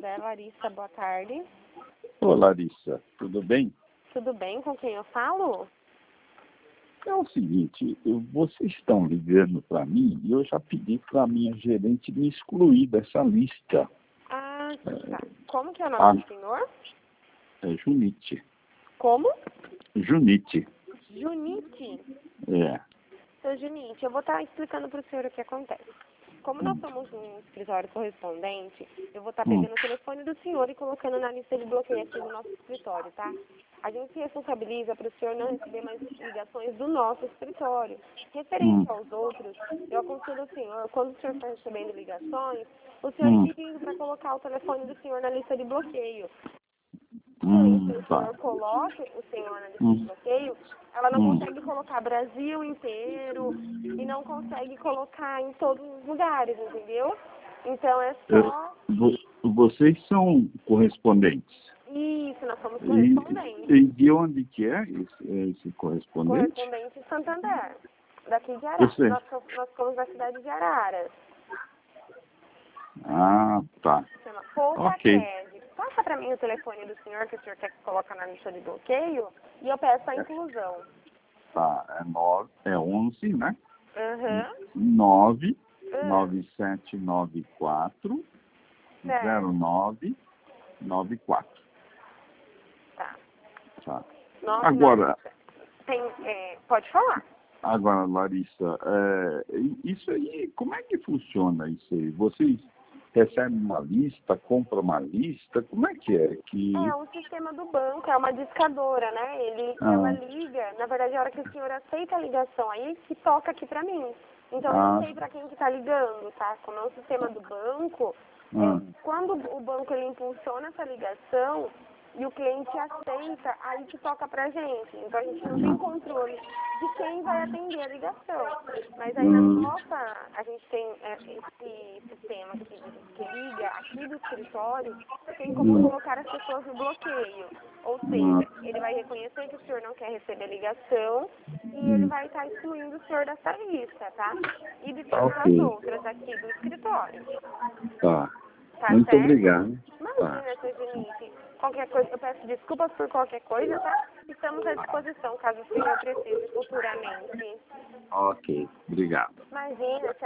Santander, Larissa, boa tarde. Ô Larissa, tudo bem? Tudo bem, com quem eu falo? É o seguinte, vocês estão ligando para mim e eu já pedi para a minha gerente me excluir dessa lista. Ah, tá. Como que é o nome do senhor? É Junite. Como? Junite. Junite. É. Seu Junite, eu vou estar explicando para o senhor o que acontece. Como nós somos um escritório correspondente, eu vou estar pegando o telefone do senhor e colocando na lista de bloqueio aqui do nosso escritório, tá? A gente se responsabiliza para o senhor não receber mais ligações do nosso escritório. Referente aos outros, eu aconselho o senhor, quando o senhor está recebendo ligações, o senhor ir pedindo para colocar o telefone do senhor na lista de bloqueio. Se o senhor coloca o senhor na lista de bloqueio, ela não consegue colocar Brasil inteiro e não consegue colocar em todos os lugares, entendeu? Então é só... Vocês são correspondentes? Isso, nós somos correspondentes. E de onde que é esse correspondente? Correspondente Santander, daqui de Araras. Nós somos da cidade de Araras. Ah, tá. Chama Poltercast. Passa para mim o telefone do senhor, que o senhor quer que coloque na lista de bloqueio, e eu peço a inclusão. Tá, é 11, né? 99794 0994. Tá. Agora, pode falar. Agora, Larissa, isso aí, como é que funciona isso aí? Vocês recebem uma lista, compram uma lista, como é que é? É um sistema do banco, é uma discadora, né? Ela liga, na verdade, a hora que o senhor aceita a ligação, aí que toca aqui pra mim. Então, eu não sei pra quem que tá ligando, tá? Como é um sistema do banco, quando o banco ele impulsiona essa ligação e o cliente aceita, aí que toca pra gente. Então, a gente não tem controle de quem vai atender a ligação. Mas aí a gente tem esse sistema que liga aqui do escritório, tem como colocar as pessoas no bloqueio. Ou seja, ele vai reconhecer que o senhor não quer receber a ligação e ele vai estar excluindo o senhor dessa lista, tá? E de todas as outras aqui do escritório. Tá. Tá Muito certo? obrigado. Imagina, seu Junite. Qualquer coisa, eu peço desculpas por qualquer coisa, tá? Estamos à disposição, caso o senhor precise futuramente. Ok, obrigado. Imagina,